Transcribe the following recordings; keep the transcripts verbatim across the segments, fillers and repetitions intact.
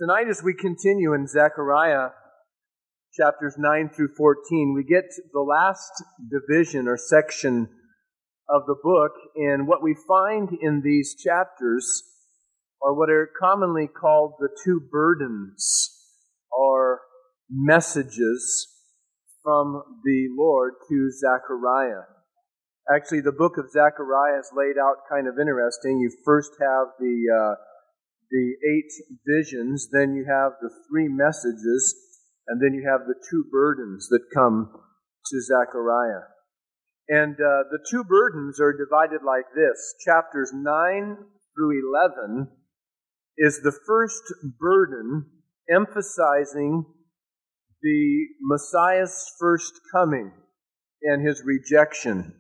Tonight, as we continue in Zechariah chapters nine through fourteen, we get to the last division or section of the book, and what we find in these chapters are what are commonly called the two burdens, or messages from the Lord to Zechariah. Actually, the book of Zechariah is laid out kind of interesting. You first have the uh, the eight visions, then you have the three messages, and then you have the two burdens that come to Zechariah. And uh, the two burdens are divided like this. Chapters nine through eleven is the first burden emphasizing the Messiah's first coming and his rejection.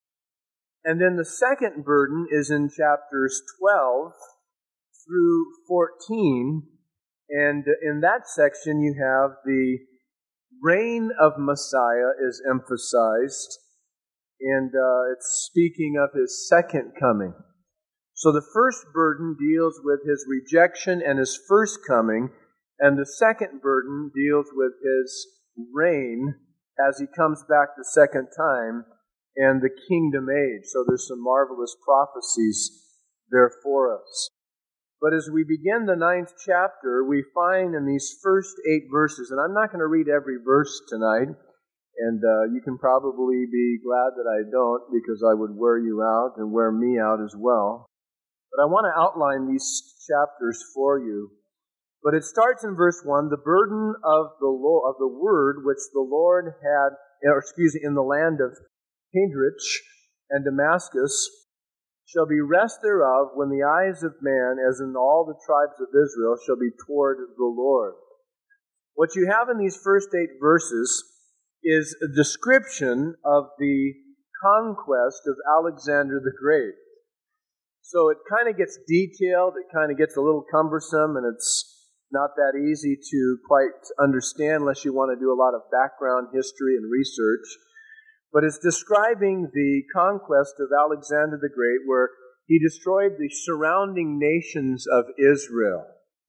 And then the second burden is in chapters twelve through fourteen, and in that section you have the reign of Messiah is emphasized, and uh, it's speaking of his second coming. So the first burden deals with his rejection and his first coming, and the second burden deals with his reign as he comes back the second time and the kingdom age. So there's some marvelous prophecies there for us. But as we begin the ninth chapter, we find in these first eight verses, and I'm not going to read every verse tonight, and uh, you can probably be glad that I don't, because I would wear you out and wear me out as well. But I want to outline these chapters for you. But it starts in verse one, the burden of the Lord, of the word which the Lord had, or excuse me, in the land of Hindrich and Damascus, shall be rest thereof when the eyes of man, as in all the tribes of Israel, shall be toward the Lord. What you have in these first eight verses is a description of the conquest of Alexander the Great. So it kind of gets detailed, it kind of gets a little cumbersome, and it's not that easy to quite understand unless you want to do a lot of background history and research. But it's describing the conquest of Alexander the Great, where he destroyed the surrounding nations of Israel.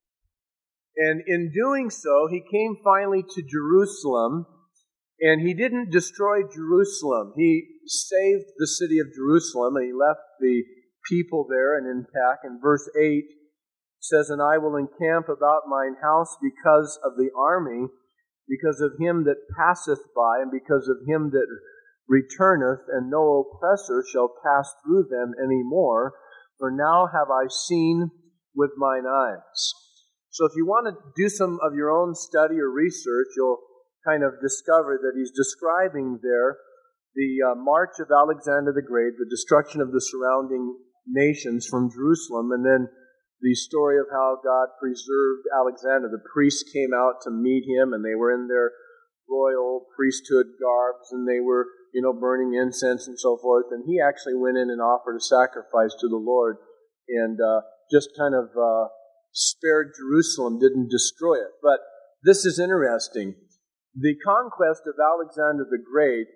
And in doing so, he came finally to Jerusalem, and he didn't destroy Jerusalem. He saved the city of Jerusalem, and he left the people there and intact. And verse eight says, "And I will encamp about mine house because of the army, because of him that passeth by, and because of him that returneth, and no oppressor shall pass through them any more, for now have I seen with mine eyes." So if you want to do some of your own study or research, you'll kind of discover that he's describing there the uh, march of Alexander the Great, the destruction of the surrounding nations from Jerusalem, and then the story of how God preserved Alexander. The priests came out to meet him, and they were in their royal priesthood garbs, and they were, you know, burning incense and so forth. And he actually went in and offered a sacrifice to the Lord, and uh, just kind of uh, spared Jerusalem, didn't destroy it. But this is interesting. The conquest of Alexander the Great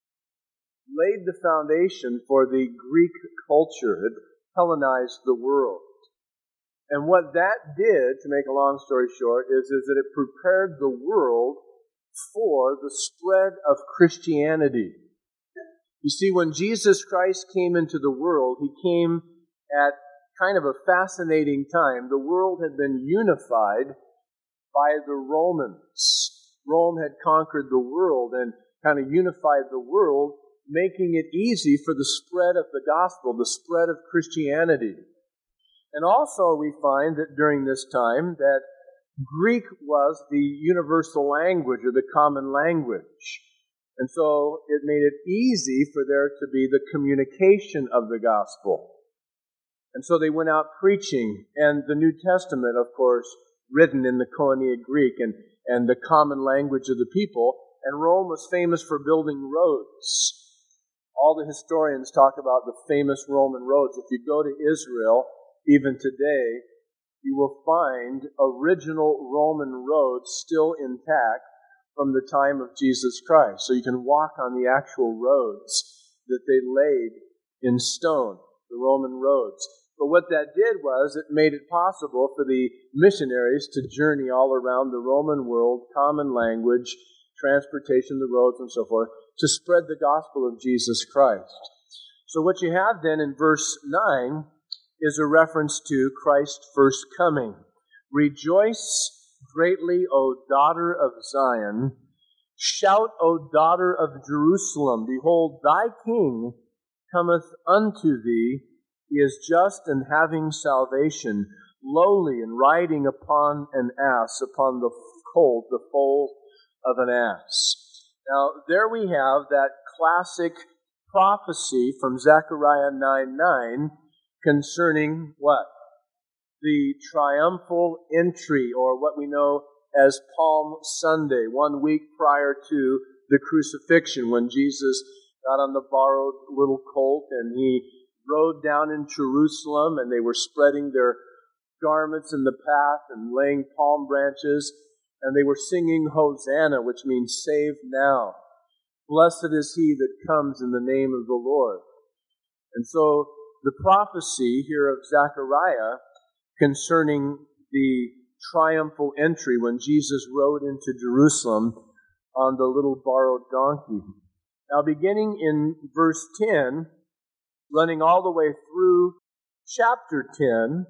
laid the foundation for the Greek culture. It Hellenized the world. And what that did, to make a long story short, is, is that it prepared the world for the spread of Christianity. You see, when Jesus Christ came into the world, he came at kind of a fascinating time. The world had been unified by the Romans. Rome had conquered the world and kind of unified the world, making it easy for the spread of the gospel, the spread of Christianity. And also we find that during this time that Greek was the universal language, or the common language. And so it made it easy for there to be the communication of the gospel. And so they went out preaching, and the New Testament, of course, written in the Koine Greek and, and the common language of the people. And Rome was famous for building roads. All the historians talk about the famous Roman roads. If you go to Israel, even today, you will find original Roman roads still intact from the time of Jesus Christ. So you can walk on the actual roads that they laid in stone, the Roman roads. But what that did was it made it possible for the missionaries to journey all around the Roman world, common language, transportation, the roads, and so forth, to spread the gospel of Jesus Christ. So what you have then in verse nine is a reference to Christ's first coming. Rejoice greatly, O daughter of Zion. Shout, O daughter of Jerusalem. Behold, thy king cometh unto thee. He is just and having salvation, lowly and riding upon an ass, upon the colt, the foal of an ass. Now, there we have that classic prophecy from Zechariah nine nine concerning what? The triumphal entry, or what we know as Palm Sunday, one week prior to the crucifixion, when Jesus got on the borrowed little colt and he rode down in Jerusalem, and they were spreading their garments in the path and laying palm branches, and they were singing Hosanna, which means save now. Blessed is he that comes in the name of the Lord. And so the prophecy here of Zechariah concerning the triumphal entry when Jesus rode into Jerusalem on the little borrowed donkey. Now, beginning in verse ten, running all the way through chapter ten,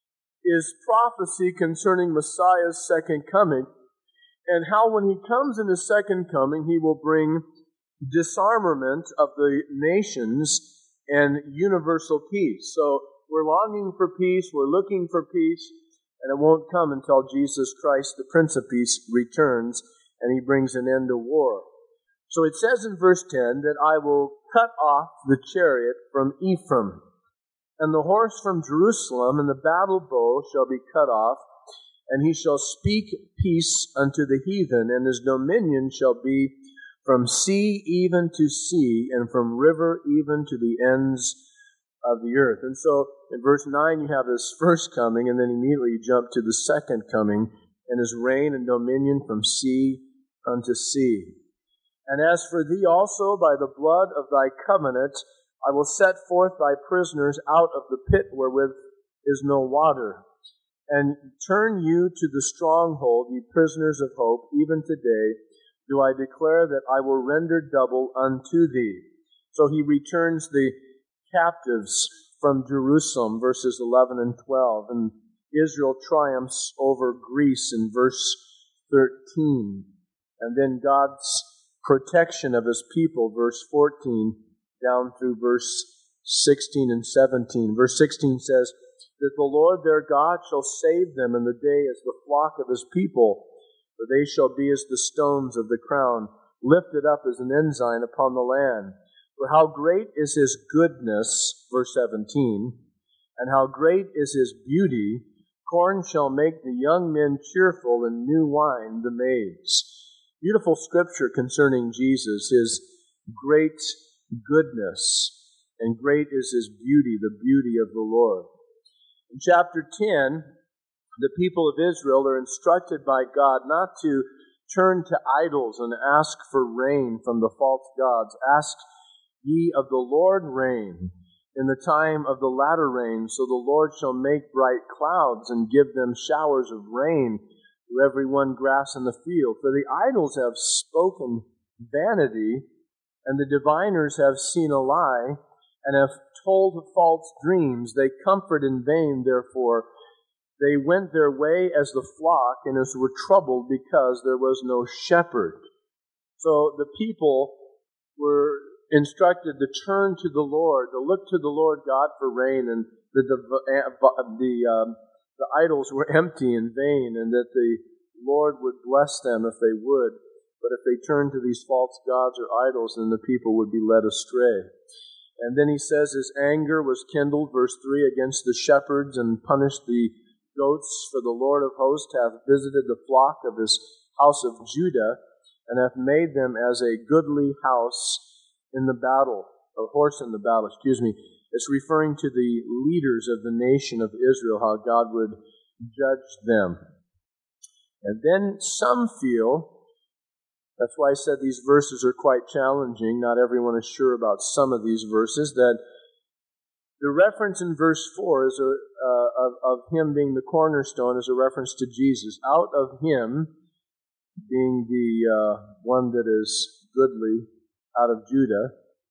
is prophecy concerning Messiah's second coming, and how when he comes in his second coming, he will bring disarmament of the nations and universal peace. So we're longing for peace, we're looking for peace, and it won't come until Jesus Christ, the Prince of Peace, returns and he brings an end to war. So it says in verse ten that I will cut off the chariot from Ephraim, and the horse from Jerusalem, and the battle bow shall be cut off, and he shall speak peace unto the heathen, and his dominion shall be from sea even to sea, and from river even to the ends of the earth. And so in verse nine you have his first coming, and then immediately you jump to the second coming, and his reign and dominion from sea unto sea. And as for thee also, by the blood of thy covenant, I will set forth thy prisoners out of the pit wherewith is no water, and turn you to the stronghold, ye prisoners of hope. Even today do I declare that I will render double unto thee. So he returns the captives from Jerusalem, verses eleven and twelve, and Israel triumphs over Greece in verse thirteen, and then God's protection of his people, verse fourteen, down through verse sixteen and seventeen. Verse sixteen says that the Lord their God shall save them in the day as the flock of his people, for they shall be as the stones of the crown, lifted up as an ensign upon the land. For how great is his goodness, verse seventeen, and how great is his beauty. Corn shall make the young men cheerful, and new wine the maids. Beautiful scripture concerning Jesus, his great goodness, and great is his beauty, the beauty of the Lord. In chapter ten, the people of Israel are instructed by God not to turn to idols and ask for rain from the false gods. Ask ye of the Lord rain in the time of the latter rain, so the Lord shall make bright clouds and give them showers of rain to every one grass in the field. For the idols have spoken vanity, and the diviners have seen a lie, and have told false dreams. They comfort in vain, therefore. They went their way as the flock, and as were troubled because there was no shepherd. So the people were instructed to turn to the Lord, to look to the Lord God for rain, and the the um, the idols were empty and vain, and that the Lord would bless them if they would. But if they turned to these false gods or idols, then the people would be led astray. And then he says his anger was kindled, verse three, against the shepherds, and punished the goats, for the Lord of hosts hath visited the flock of his house of Judah, and hath made them as a goodly house in the battle, a horse in the battle, excuse me. It's referring to the leaders of the nation of Israel, how God would judge them. And then some feel, that's why I said these verses are quite challenging. Not everyone is sure about some of these verses, that The reference in verse four is a, uh, of, of him being the cornerstone is a reference to Jesus. Out of him, being the uh, one that is goodly, out of Judah,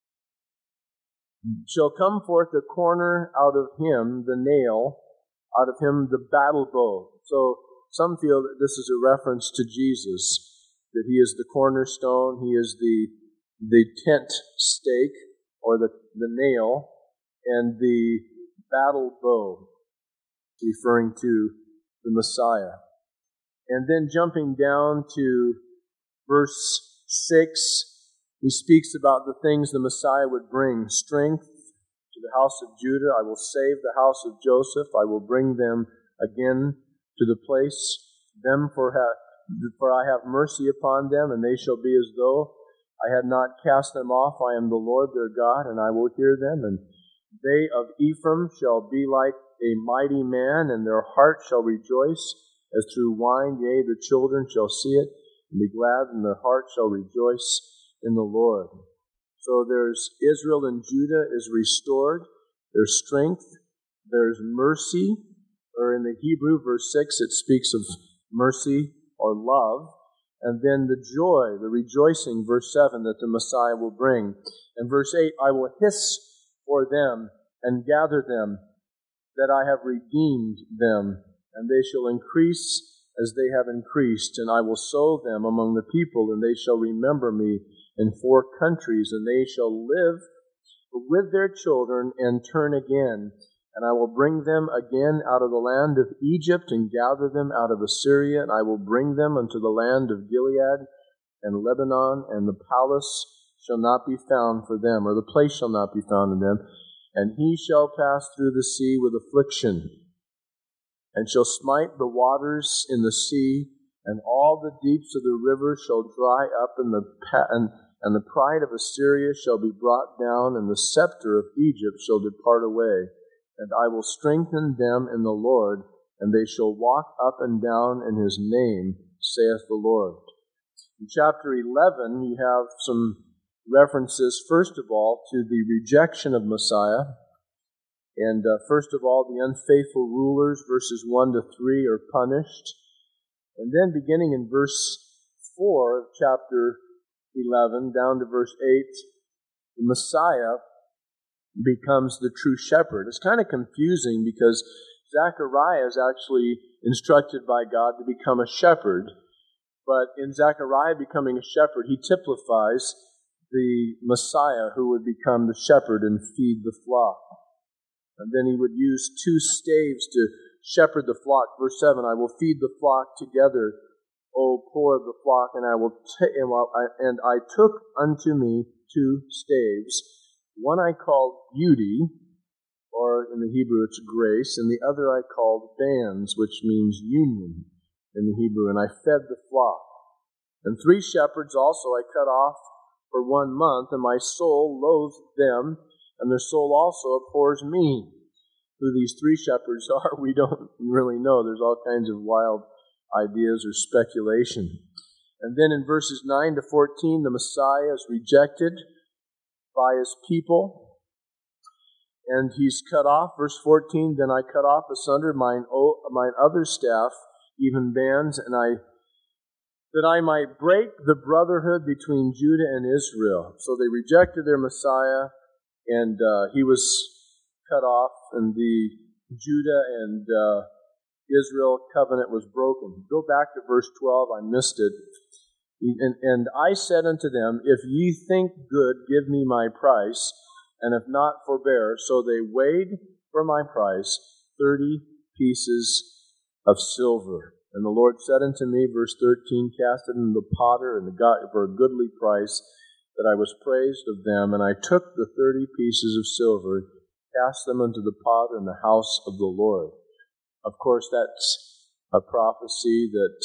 shall come forth the corner, out of him the nail, out of him the battle bow. So some feel that this is a reference to Jesus, that he is the cornerstone, he is the the tent stake, or the, the nail, and the battle bow, referring to the Messiah. And then jumping down to verse six, he speaks about the things the Messiah would bring. Strength to the house of Judah. I will save the house of Joseph. I will bring them again to the place. Them for, ha- for I have mercy upon them, and they shall be as though I had not cast them off. I am the Lord their God, and I will hear them. And they of Ephraim shall be like a mighty man, and their heart shall rejoice as through wine. Yea, the children shall see it, and be glad, and their heart shall rejoice in the Lord. So there's Israel and Judah is restored. There's strength. There's mercy. Or in the Hebrew, verse six, it speaks of mercy or love. And then the joy, the rejoicing, verse seven, that the Messiah will bring. And verse eight, I will hiss for them and gather them, that I have redeemed them, and they shall increase as they have increased, and I will sow them among the people, and they shall remember me in four countries, and they shall live with their children and turn again. And I will bring them again out of the land of Egypt, and gather them out of Assyria, and I will bring them unto the land of Gilead and Lebanon, and the palace shall not be found for them, or the place shall not be found in them. And he shall pass through the sea with affliction, and shall smite the waters in the sea, and all the deeps of the river shall dry up, and the pa- and, and the pride of Assyria shall be brought down, and the scepter of Egypt shall depart away. And I will strengthen them in the Lord, and they shall walk up and down in his name, saith the Lord. In chapter eleven, you have some references, first of all, to the rejection of Messiah. And uh, first of all, the unfaithful rulers, verses one to three, are punished. And then beginning in verse four of chapter eleven, down to verse eight, the Messiah becomes the true shepherd. It's kind of confusing because Zechariah is actually instructed by God to become a shepherd. But in Zechariah becoming a shepherd, he typifies the Messiah who would become the shepherd and feed the flock. And then he would use two staves to shepherd the flock. Verse seven, I will feed the flock together, O poor of the flock, and I will t- and I took unto me two staves. One I called beauty, or in the Hebrew it's grace, and the other I called bands, which means union in the Hebrew, and I fed the flock. And three shepherds also I cut off for one month, and my soul loathed them, and their soul also abhors me. Who these three shepherds are, we don't really know. There's all kinds of wild ideas or speculation. And then in verses nine to fourteen, the Messiah is rejected by his people, and he's cut off. Verse fourteen, then I cut off asunder mine, o, mine other staff, even bands, and I that I might break the brotherhood between Judah and Israel. So they rejected their Messiah, and uh, he was cut off, and the Judah and uh, Israel covenant was broken. Go back to verse twelve, I missed it. And, and I said unto them, if ye think good, give me my price, and if not, forbear. So they weighed for my price thirty pieces of silver. And the Lord said unto me, verse thirteen, cast it into the potter, and got for a goodly price, that I was praised of them. And I took the thirty pieces of silver, cast them into the potter in the house of the Lord. Of course, that's a prophecy that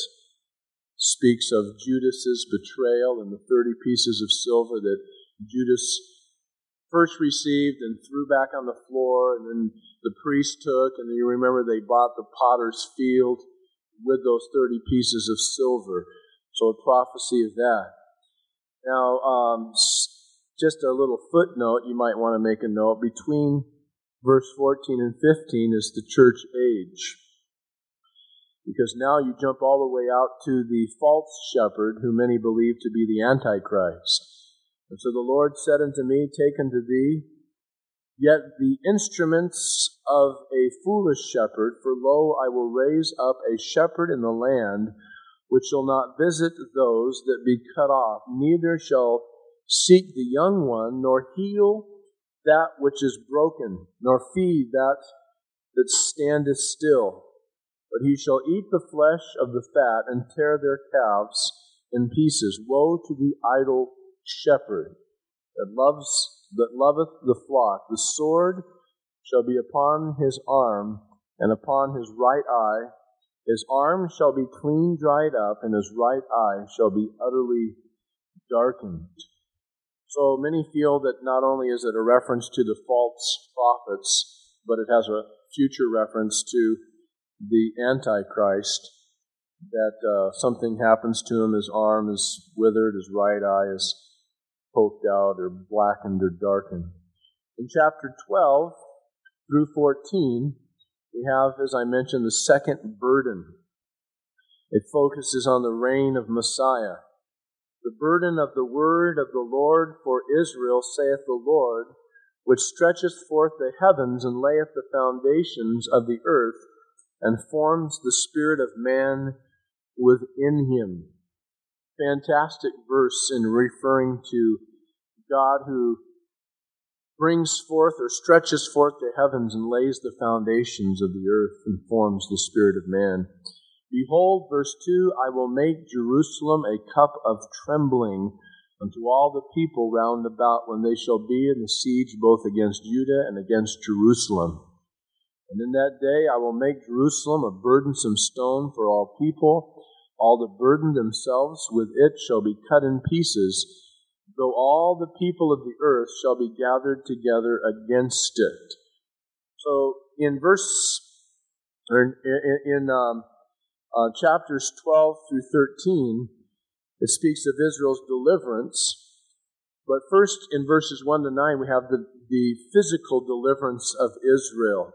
speaks of Judas's betrayal and the thirty pieces of silver that Judas first received and threw back on the floor, and then the priest took, and you remember they bought the potter's field with those thirty pieces of silver. So a prophecy of that. Now, um, just a little footnote, you might want to make a note, between verse fourteen and fifteen is the church age. Because now you jump all the way out to the false shepherd, who many believe to be the Antichrist. And so the Lord said unto me, Take unto thee yet the instruments of a foolish shepherd, for lo, I will raise up a shepherd in the land, which shall not visit those that be cut off, neither shall seek the young one, nor heal that which is broken, nor feed that that standeth still. But he shall eat the flesh of the fat, and tear their calves in pieces. Woe to the idle shepherd that loves that loveth the flock. The sword shall be upon his arm, and upon his right eye. His arm shall be clean dried up, and his right eye shall be utterly darkened. So many feel that not only is it a reference to the false prophets, but it has a future reference to the Antichrist, that uh, something happens to him, his arm is withered, his right eye is poked out or blackened or darkened. In chapter twelve through fourteen, we have, as I mentioned, the second burden. It focuses on the reign of Messiah. The burden of the word of the Lord for Israel, saith the Lord, which stretcheth forth the heavens and layeth the foundations of the earth, and forms the spirit of man within him. Fantastic verse in referring to God who brings forth or stretches forth the heavens and lays the foundations of the earth and forms the spirit of man. Behold, verse two, I will make Jerusalem a cup of trembling unto all the people round about, when they shall be in the siege both against Judah and against Jerusalem. And in that day I will make Jerusalem a burdensome stone for all people. All that burden themselves with it shall be cut in pieces, though all the people of the earth shall be gathered together against it. So in verse, or in, in um, uh, chapters twelve through thirteen, it speaks of Israel's deliverance. But first, in verses one to nine, we have the, the physical deliverance of Israel,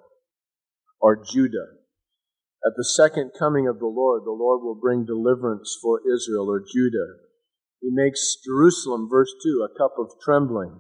or Judah. At the second coming of the Lord, the Lord will bring deliverance for Israel, or Judah. He makes Jerusalem, verse two, a cup of trembling.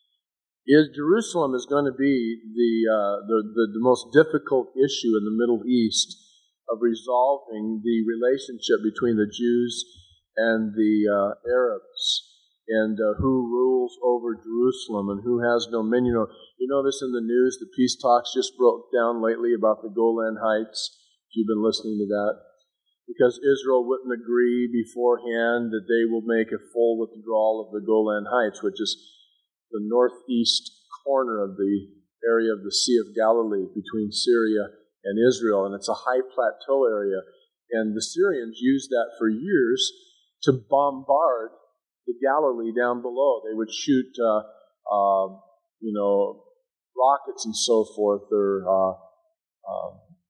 Is Jerusalem is going to be the, uh, the, the the most difficult issue in the Middle East of resolving the relationship between the Jews and the uh, Arabs, and uh, who rules over Jerusalem and who has dominion. You notice in the news the peace talks just broke down lately about the Golan Heights. If you've been listening to that, because Israel wouldn't agree beforehand that they will make a full withdrawal of the Golan Heights, which is the northeast corner of the area of the Sea of Galilee between Syria and Israel, and it's a high plateau area. And the Syrians used that for years to bombard the Galilee down below. They would shoot, uh, uh, you know, rockets and so forth, or uh, uh,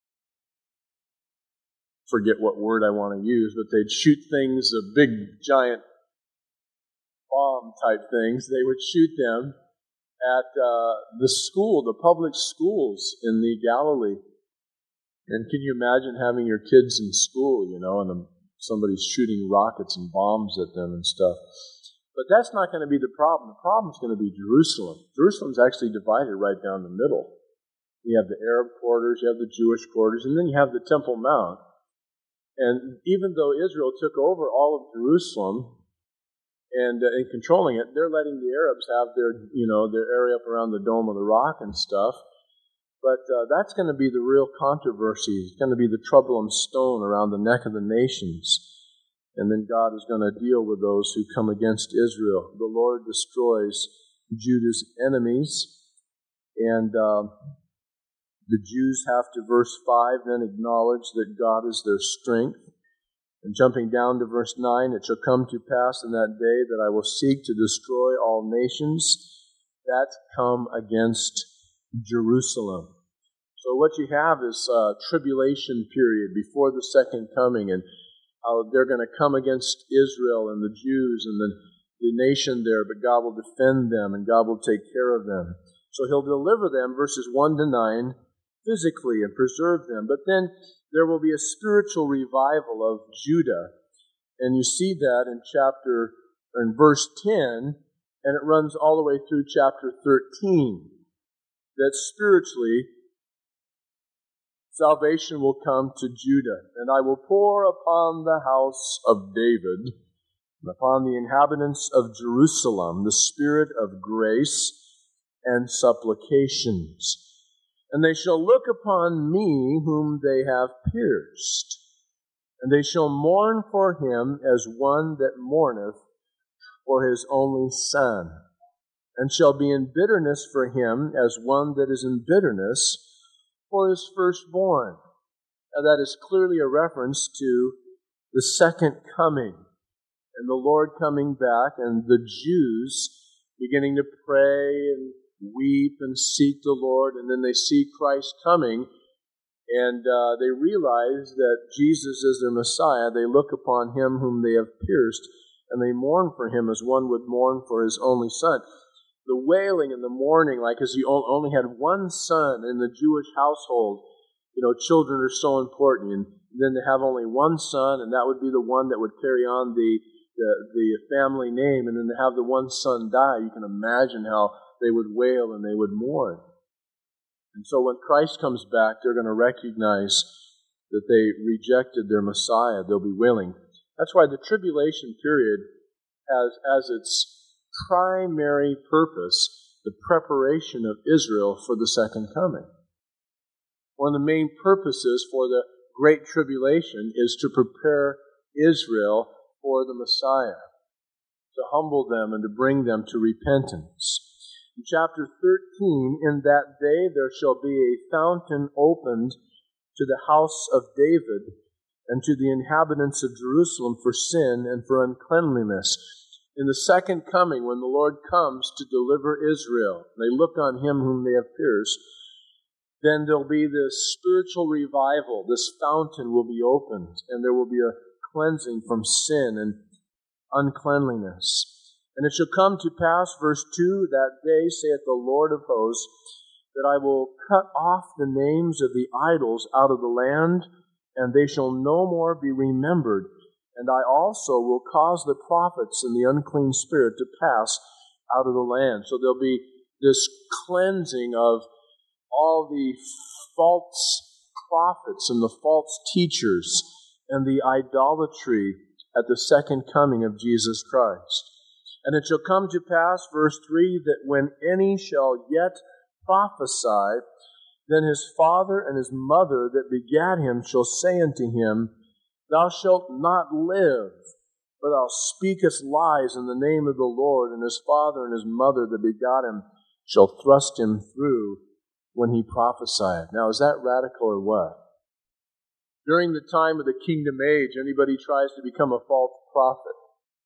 forget what word I want to use, but they'd shoot things, uh, big, giant bomb-type things. They would shoot them at uh, the school, the public schools in the Galilee. And can you imagine having your kids in school, you know, and um, somebody's shooting rockets and bombs at them and stuff? But that's not going to be the problem. The problem is going to be Jerusalem. Jerusalem's actually divided right down the middle. You have the Arab quarters, you have the Jewish quarters, and then you have the Temple Mount. And even though Israel took over all of Jerusalem and uh, in controlling it, they're letting the Arabs have their, you know, their area up around the Dome of the Rock and stuff. But uh, that's going to be the real controversy. It's going to be the troublesome stone around the neck of the nations. And then God is going to deal with those who come against Israel. The Lord destroys Judah's enemies. And uh, the Jews have to, verse five, then acknowledge that God is their strength. And jumping down to verse nine, it shall come to pass in that day that I will seek to destroy all nations that come against Jerusalem. So what you have is a tribulation period before the second coming, and how they're going to come against Israel and the Jews and the, the nation there, but God will defend them and God will take care of them. So he'll deliver them, verses one to nine, physically and preserve them. But then there will be a spiritual revival of Judah. And you see that in chapter, or in verse ten, and it runs all the way through chapter thirteen. That spiritually, salvation will come to Judah. And I will pour upon the house of David, and upon the inhabitants of Jerusalem, the spirit of grace and supplications. And they shall look upon me whom they have pierced, and they shall mourn for him as one that mourneth for his only son, and shall be in bitterness for him as one that is in bitterness for his firstborn. Now that is clearly a reference to the second coming, and the Lord coming back, and the Jews beginning to pray and weep and seek the Lord, and then they see Christ coming, and uh, they realize that Jesus is their Messiah. They look upon him whom they have pierced, and they mourn for him as one would mourn for his only son. The wailing and the mourning, like as he only had one son in the Jewish household. You know, children are so important, and then they have only one son, and that would be the one that would carry on the the, the family name, and then to have the one son die, you can imagine how they would wail and they would mourn. And so when Christ comes back, they're going to recognize that they rejected their Messiah. They'll be wailing. That's why the tribulation period has as its primary purpose the preparation of Israel for the second coming. One of the main purposes for the Great Tribulation is to prepare Israel for the Messiah, to humble them and to bring them to repentance. In chapter thirteen, in that day there shall be a fountain opened to the house of David and to the inhabitants of Jerusalem for sin and for uncleanliness. In the second coming, when the Lord comes to deliver Israel, they look on him whom they have pierced, then there'll be this spiritual revival. This fountain will be opened, and there will be a cleansing from sin and uncleanliness. And it shall come to pass, verse two, that day, saith the Lord of hosts, that I will cut off the names of the idols out of the land, and they shall no more be remembered. And I also will cause the prophets and the unclean spirit to pass out of the land. So there'll be this cleansing of all the false prophets and the false teachers and the idolatry at the second coming of Jesus Christ. And it shall come to pass, verse three, that when any shall yet prophesy, then his father and his mother that begat him shall say unto him, Thou shalt not live, for thou speakest lies in the name of the Lord. And his father and his mother that begot him shall thrust him through when he prophesied. Now, is that radical or what? During the time of the kingdom age, anybody tries to become a false prophet,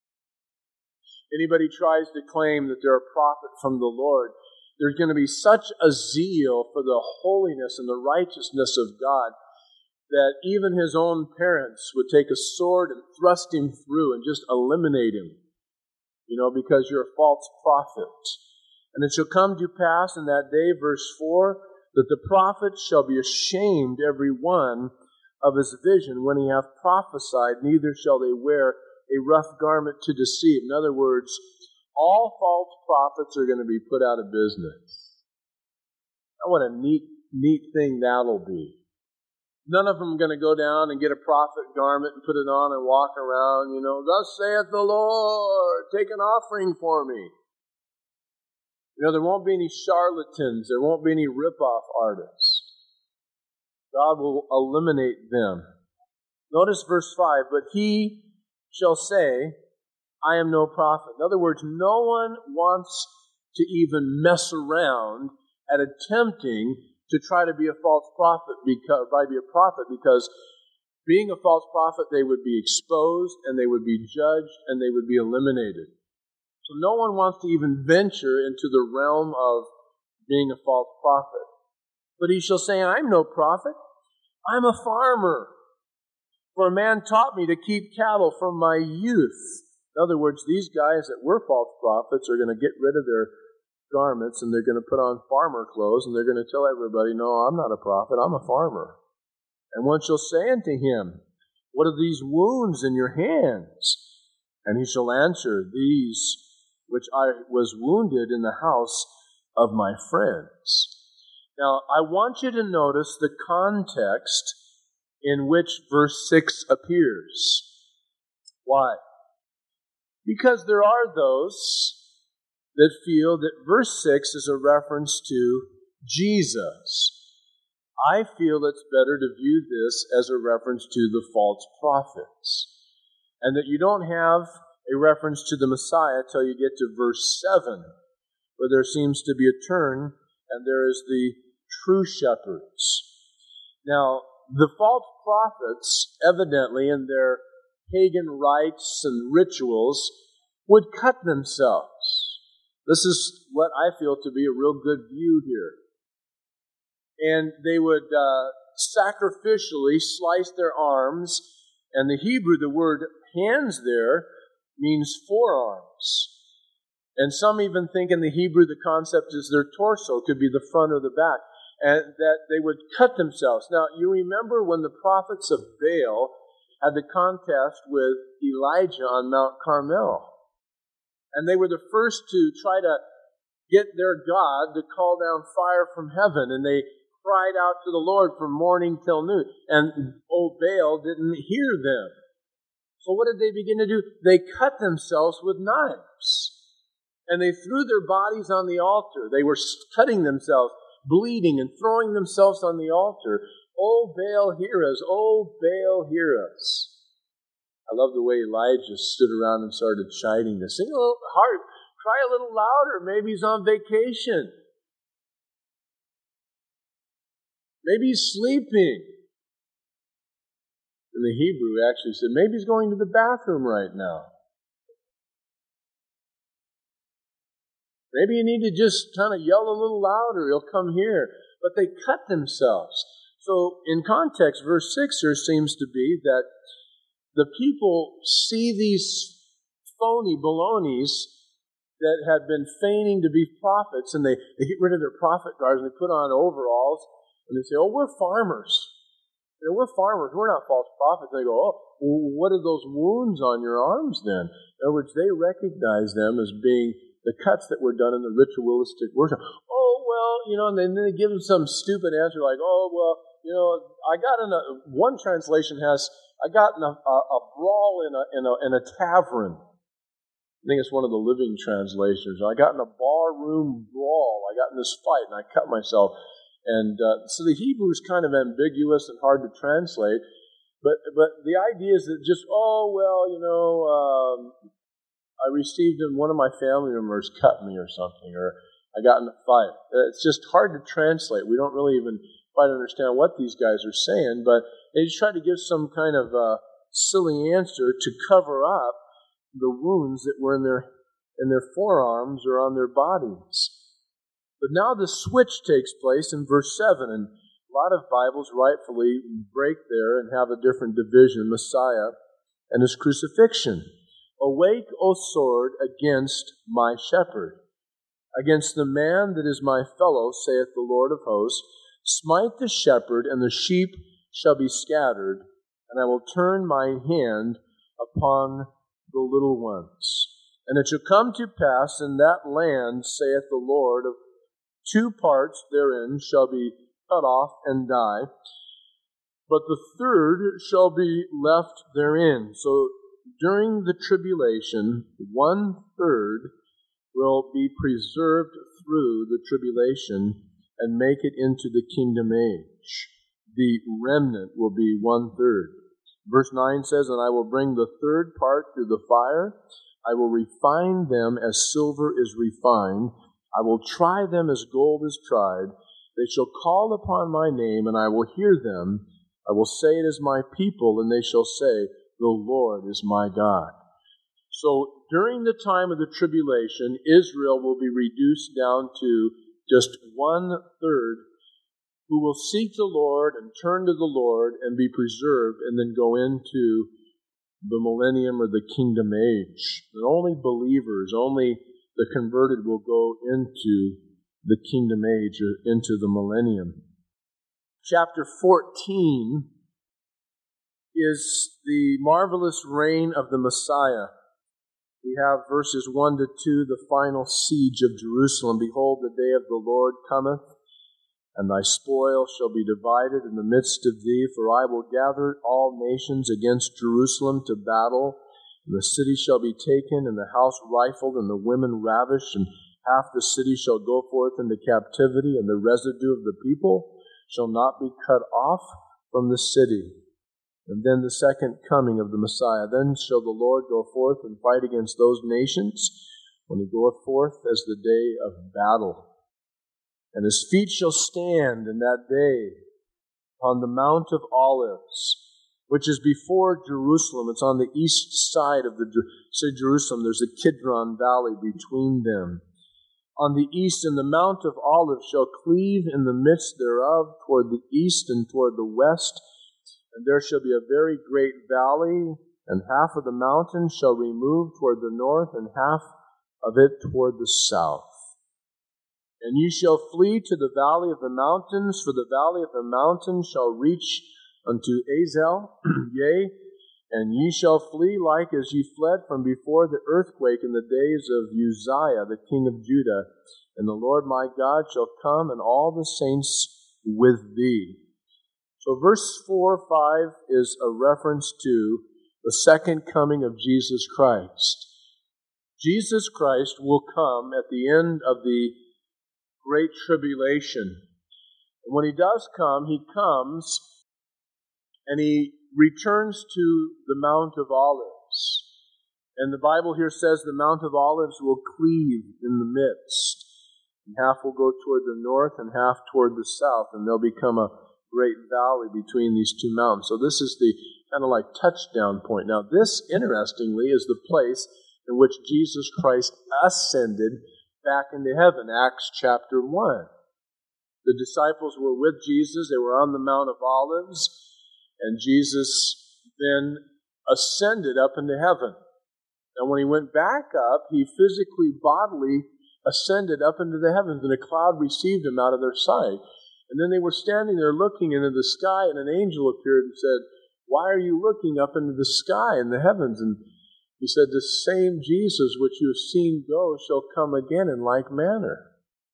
anybody tries to claim that they're a prophet from the Lord, there's going to be such a zeal for the holiness and the righteousness of God that even his own parents would take a sword and thrust him through and just eliminate him, you know, because you're a false prophet. And it shall come to pass in that day, verse four, that the prophets shall be ashamed every one of his vision when he hath prophesied, neither shall they wear a rough garment to deceive. In other words, all false prophets are going to be put out of business. Now, what a neat, neat thing that'll be. None of them are going to go down and get a prophet garment and put it on and walk around, you know, thus saith the Lord, take an offering for me. You know, there won't be any charlatans. There won't be any rip-off artists. God will eliminate them. Notice verse five, but he shall say, I am no prophet. In other words, no one wants to even mess around at attempting to try to be a false prophet, because, by be a prophet, because being a false prophet, they would be exposed, and they would be judged, and they would be eliminated. So no one wants to even venture into the realm of being a false prophet. But he shall say, I'm no prophet. I'm a farmer. For a man taught me to keep cattle from my youth. In other words, these guys that were false prophets are going to get rid of their garments, and they're going to put on farmer clothes, and they're going to tell everybody, no, I'm not a prophet, I'm a farmer. And one shall say unto him, what are these wounds in your hands? And he shall answer, these which I was wounded in the house of my friends. Now, I want you to notice the context in which verse six appears. Why? Because there are those that feel that verse six is a reference to Jesus. I feel it's better to view this as a reference to the false prophets, and that you don't have a reference to the Messiah till you get to verse seven, where there seems to be a turn, and there is the true shepherds. Now, the false prophets, evidently in their pagan rites and rituals, would cut themselves. This is what I feel to be a real good view here. And they would uh, sacrificially slice their arms, and the Hebrew, the word hands there, means forearms. And some even think in the Hebrew the concept is their torso, could be the front or the back, and that they would cut themselves. Now, you remember when the prophets of Baal had the contest with Elijah on Mount Carmel. And they were the first to try to get their God to call down fire from heaven, and they cried out to the Lord from morning till noon. And old Baal didn't hear them. So what did they begin to do? They cut themselves with knives. And they threw their bodies on the altar. They were cutting themselves, bleeding, and throwing themselves on the altar. Oh, Baal, hear us. Oh, Baal, hear us. I love the way Elijah stood around and started chiding this. Sing a little hard. Cry a little louder. Maybe he's on vacation. Maybe he's sleeping. And the Hebrew actually said, maybe he's going to the bathroom right now. Maybe you need to just kind of yell a little louder. He'll come here. But they cut themselves. So in context, verse six here seems to be that the people see these phony balonies that had been feigning to be prophets, and they, they get rid of their prophet guards, and they put on overalls, and they say, oh, we're farmers. You know, we're farmers. We're not false prophets. And they go, oh, well, what are those wounds on your arms then? In other words, they recognize them as being the cuts that were done in the ritualistic worship. Oh, well, you know, and then they give them some stupid answer like, oh, well, you know, I got in a, one translation has, I got in a, a, a brawl in a, in a in a tavern. I think it's one of the Living translations. I got in a barroom brawl. I got in this fight, and I cut myself. And uh, so the Hebrew is kind of ambiguous and hard to translate. But but the idea is that just, oh, well, you know, um, I received him, one of my family members cut me or something, or I got in a fight. It's just hard to translate. We don't really even quite understand what these guys are saying, but they just try to give some kind of uh, silly answer to cover up the wounds that were in their in their forearms or on their bodies. But now the switch takes place in verse seven, and a lot of Bibles rightfully break there and have a different division, Messiah and his crucifixion. Awake, O sword, against my shepherd, against the man that is my fellow, saith the Lord of hosts. Smite the shepherd, and the sheep shall be scattered, and I will turn my hand upon the little ones. And it shall come to pass in that land, saith the Lord, of two parts therein shall be cut off and die, but the third shall be left therein. So during the tribulation, one third will be preserved through the tribulation and make it into the kingdom age. The remnant will be one third. Verse nine says, and I will bring the third part through the fire. I will refine them as silver is refined. I will try them as gold is tried. They shall call upon my name, and I will hear them. I will say it is my people, and they shall say, the Lord is my God. So during the time of the tribulation, Israel will be reduced down to just one third who will seek the Lord and turn to the Lord and be preserved and then go into the millennium or the kingdom age. And only believers, only the converted will go into the kingdom age, or into the millennium. Chapter fourteen is the marvelous reign of the Messiah. We have verses one to two, the final siege of Jerusalem. Behold, the day of the Lord cometh, and thy spoil shall be divided in the midst of thee, for I will gather all nations against Jerusalem to battle, and the city shall be taken, and the house rifled, and the women ravished, and half the city shall go forth into captivity, and the residue of the people shall not be cut off from the city. And then the second coming of the Messiah. Then shall the Lord go forth and fight against those nations, when he goeth forth as the day of battle. And his feet shall stand in that day upon the Mount of Olives, which is before Jerusalem. It's on the east side of the city of Jerusalem. There's a Kidron Valley between them. On the east, and the Mount of Olives shall cleave in the midst thereof toward the east and toward the west. And there shall be a very great valley, and half of the mountain shall remove toward the north, and half of it toward the south. And ye shall flee to the valley of the mountains, for the valley of the mountains shall reach unto Azel, yea, and ye shall flee like as ye fled from before the earthquake in the days of Uzziah, the king of Judah. And the Lord my God shall come, and all the saints with thee. So verse four, five is a reference to the second coming of Jesus Christ. Jesus Christ will come at the end of the great tribulation. And when he does come, he comes and he returns to the Mount of Olives. And the Bible here says the Mount of Olives will cleave in the midst. And half will go toward the north and half toward the south, and there'll become a great valley between these two mountains. So this is the kind of like touchdown point. Now this, interestingly, is the place in which Jesus Christ ascended back into heaven, Acts chapter one. The disciples were with Jesus. They were on the Mount of Olives, and Jesus then ascended up into heaven. And when he went back up, he physically, bodily ascended up into the heavens, and a cloud received him out of their sight. And then they were standing there looking into the sky, and an angel appeared and said, "Why are you looking up into the sky in the heavens?" And he said, "The same Jesus which you have seen go shall come again in like manner."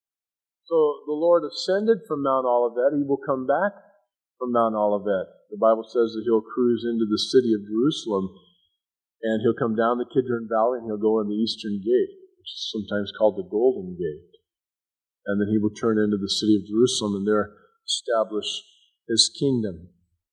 So the Lord ascended from Mount Olivet. He will come back from Mount Olivet. The Bible says that he'll cruise into the city of Jerusalem, and he'll come down the Kidron Valley, and he'll go in the eastern gate, which is sometimes called the Golden Gate. And then he will turn into the city of Jerusalem and there establish his kingdom.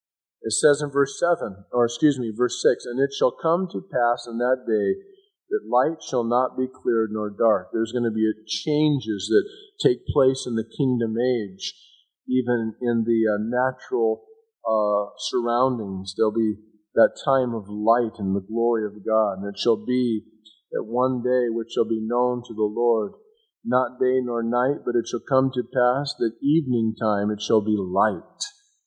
It says in verse seven, or excuse me, verse six, "And it shall come to pass in that day that light shall not be cleared nor dark." There's going to be changes that take place in the kingdom age, even in the uh, natural uh, surroundings. There'll be that time of light and the glory of God. And it shall be that one day which shall be known to the Lord, not day nor night, but it shall come to pass that evening time it shall be light.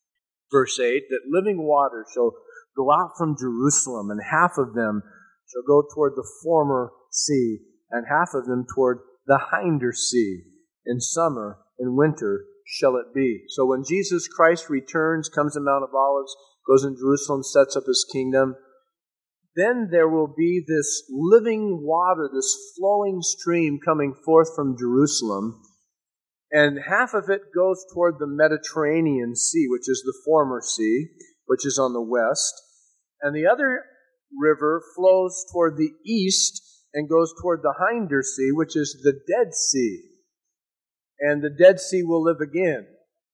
Verse eight, that living water shall go out from Jerusalem, and half of them shall go toward the former sea, and half of them toward the hinder sea. In summer and winter shall it be. So when Jesus Christ returns, comes to Mount of Olives, goes in Jerusalem, sets up his kingdom, then there will be this living water, this flowing stream coming forth from Jerusalem, and half of it goes toward the Mediterranean Sea, which is the former sea, which is on the west, and the other river flows toward the east and goes toward the hinder sea, which is the Dead Sea. And the Dead Sea will live again.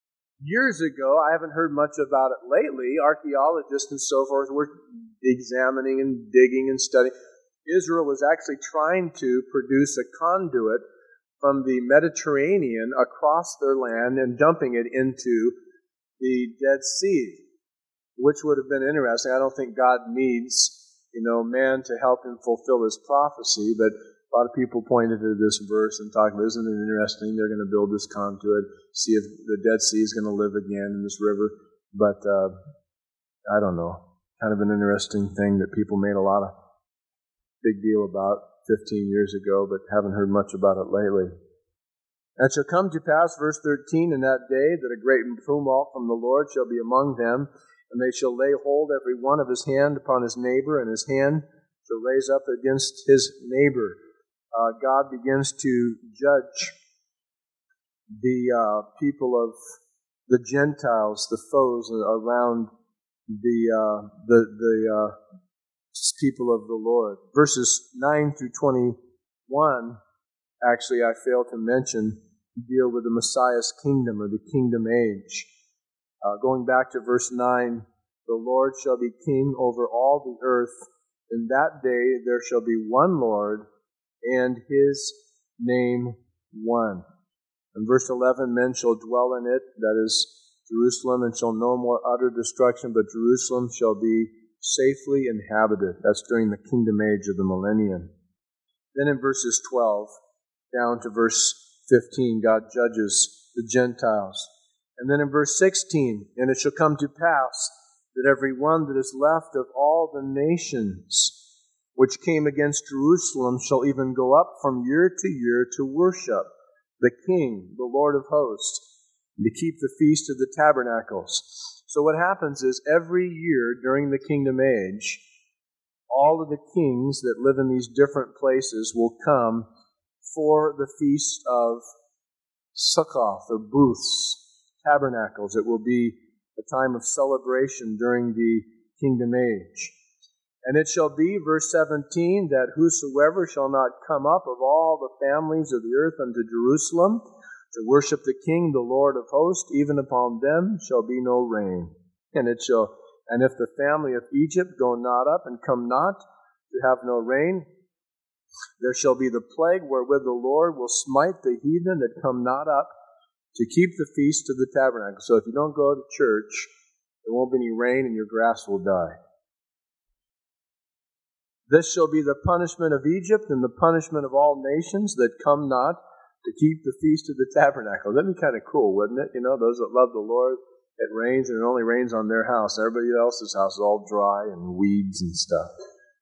Years ago, I haven't heard much about it lately, archaeologists and so forth were examining and digging and studying. Israel was actually trying to produce a conduit from the Mediterranean across their land and dumping it into the Dead Sea, which would have been interesting. I don't think God needs, you know, man to help him fulfill his prophecy, but a lot of people pointed to this verse and talked about, isn't it interesting? They're going to build this conduit, see if the Dead Sea is going to live again in this river. But uh, I don't know. Kind of an interesting thing that people made a lot of big deal about fifteen years ago, but haven't heard much about it lately. And it shall come to pass, verse thirteen, in that day that a great tumult from the Lord shall be among them, and they shall lay hold every one of his hand upon his neighbor, and his hand shall raise up against his neighbor. Uh, God begins to judge the uh, people of the Gentiles, the foes around the uh, the the uh, people of the Lord. Verses nine through twenty-one, actually, I failed to mention, deal with the Messiah's kingdom or the kingdom age. Uh, going back to verse nine, the Lord shall be king over all the earth. In that day there shall be one Lord, and his name one. In verse eleven, men shall dwell in it, that is Jerusalem, and shall no more utter destruction, but Jerusalem shall be safely inhabited. That's during the kingdom age of the millennium. Then in verses twelve down to verse fifteen, God judges the Gentiles. And then in verse sixteen, and it shall come to pass that every one that is left of all the nations which came against Jerusalem shall even go up from year to year to worship the King, the Lord of hosts, and to keep the feast of the tabernacles. So what happens is every year during the kingdom age, all of the kings that live in these different places will come for the feast of Sukkoth, or booths, tabernacles. It will be a time of celebration during the kingdom age. And it shall be, verse seventeen, that whosoever shall not come up of all the families of the earth unto Jerusalem to worship the King, the Lord of hosts, even upon them shall be no rain. And it shall, and if the family of Egypt go not up and come not to have no rain, there shall be the plague wherewith the Lord will smite the heathen that come not up to keep the feast of the tabernacle. So if you don't go to church, there won't be any rain and your grass will die. This shall be the punishment of Egypt and the punishment of all nations that come not to keep the feast of the tabernacle. That'd be kind of cool, wouldn't it? You know, those that love the Lord, it rains and it only rains on their house. Everybody else's house is all dry and weeds and stuff.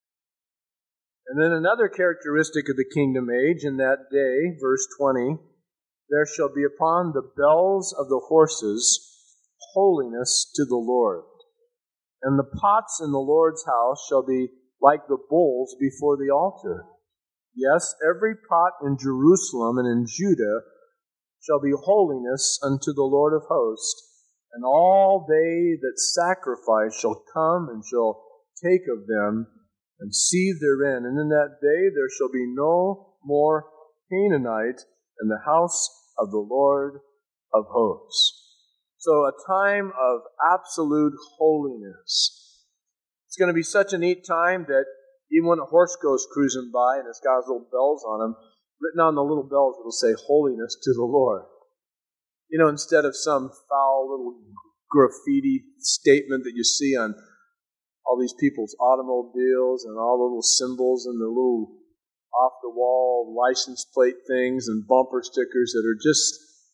And then another characteristic of the kingdom age in that day, verse twenty, there shall be upon the bells of the horses holiness to the Lord. And the pots in the Lord's house shall be like the bowls before the altar. Yes, every pot in Jerusalem and in Judah shall be holiness unto the Lord of hosts, and all they that sacrifice shall come and shall take of them and seethe therein. And in that day there shall be no more Canaanite in the house of the Lord of hosts. So a time of absolute holiness. It's going to be such a neat time that even when a horse goes cruising by and it's got his little bells on him, written on the little bells it'll say, holiness to the Lord. You know, instead of some foul little graffiti statement that you see on all these people's automobiles and all the little symbols and the little off-the-wall license plate things and bumper stickers that are just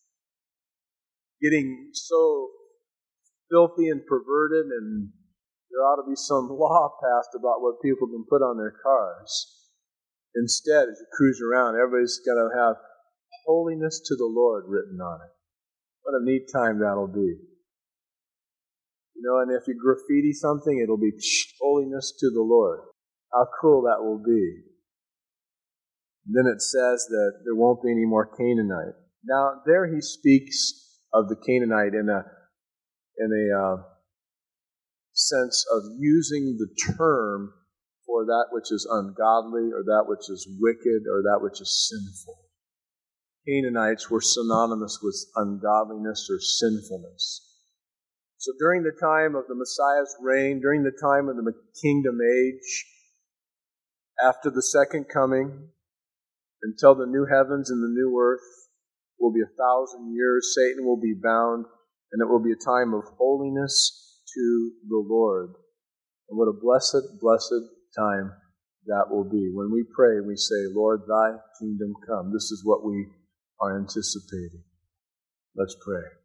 getting so filthy and perverted, and there ought to be some law passed about what people can put on their cars. Instead, as you cruise around, everybody's got to have holiness to the Lord written on it. What a neat time that'll be. You know, and if you graffiti something, it'll be holiness to the Lord. How cool that will be. Then it says that there won't be any more Canaanite. Now, there he speaks of the Canaanite in a in a uh, sense of using the term for that which is ungodly or that which is wicked or that which is sinful. Canaanites were synonymous with ungodliness or sinfulness. So during the time of the Messiah's reign, during the time of the kingdom age, after the second coming, until the new heavens and the new earth, will be a thousand years. Satan will be bound, and it will be a time of holiness to the Lord. And what a blessed, blessed time that will be. When we pray, we say, Lord, thy kingdom come. This is what we are anticipating. Let's pray.